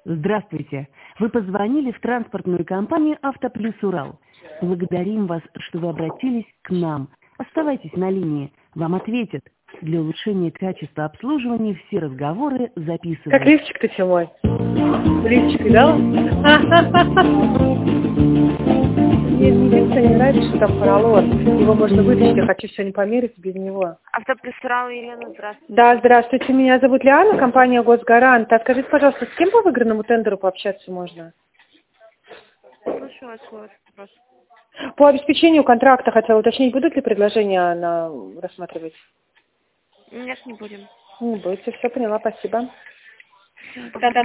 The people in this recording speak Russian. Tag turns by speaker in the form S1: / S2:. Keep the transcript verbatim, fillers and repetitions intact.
S1: Здравствуйте. Вы позвонили в транспортную компанию «Автоплюс Урал». Благодарим вас, что вы обратились к нам. Оставайтесь на линии. Вам ответят. Для улучшения качества обслуживания все разговоры записываются.
S2: Как лифчик ты мой? Лифчик, да? Мне единственное не нравится, что там поролон. Его можно вытащить, я хочу сегодня померить без него.
S3: Автоплюс Урал, Елена, здравствуйте.
S2: Да, здравствуйте, меня зовут Лиана, компания «Госгарант». А скажите, пожалуйста, с кем по выигранному тендеру пообщаться можно?
S3: Слушаю вас, свой вопрос.
S2: По обеспечению контракта хотела уточнить, будут ли предложения на рассматривать?
S3: Нет, не будем.
S2: Не будете, все поняла, спасибо.
S3: Все,